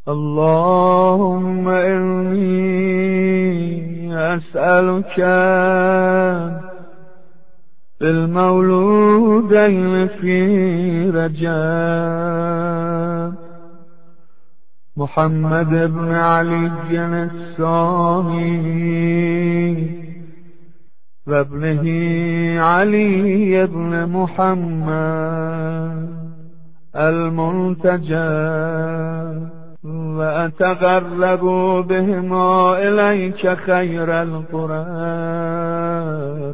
اللهم إني أسألك بالمولودين في رجب محمد بن علي الثاني وابنه علي بن محمد المنتجى، وأتقرب بهما إليك خير القرب،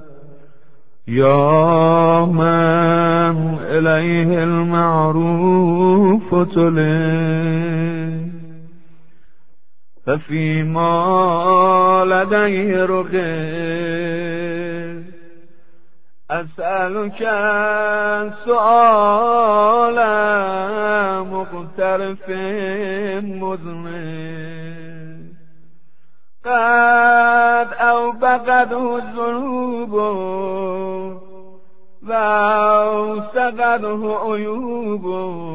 يا من إليه المعروف تلي، ففيما لديه رغب. أسألك سؤال مغترف مذنب قد أوبقته الذنوب وأوسقته عيوب،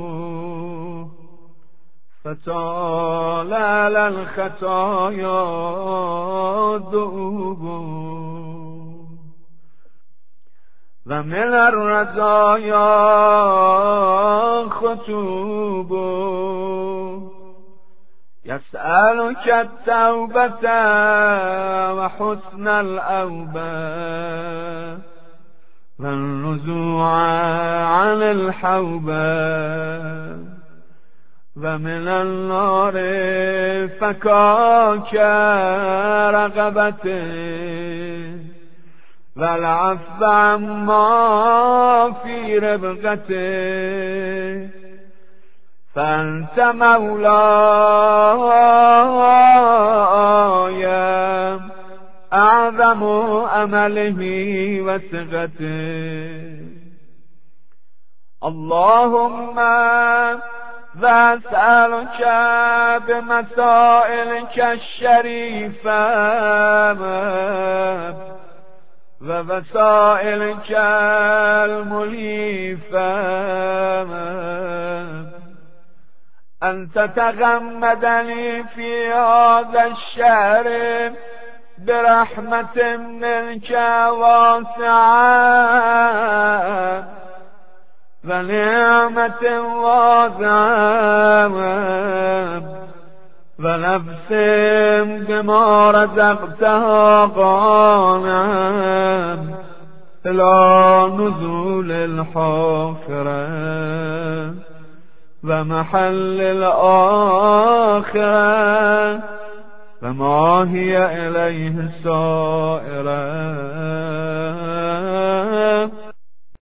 فطال على الخطايا ذؤوب، ومن الرزايا خطوب. يسألك التوبة وحسن الأوبة والنزوع عن الحوبة، ومن النار فكاك رغبته، والعفو عما في ربقته، فأنت مولاي أعظم أمله وثقته. اللهم وأسألك بمسائلك الشريفة ووسائلك المليفة أن تتغمدني في هذا الشهر برحمة منك واسعة ونعمة واسعة ونفس بما رزقتها قانعا إلى نزول الحاخرة ومحل الآخرة وما هي إليه سائرة.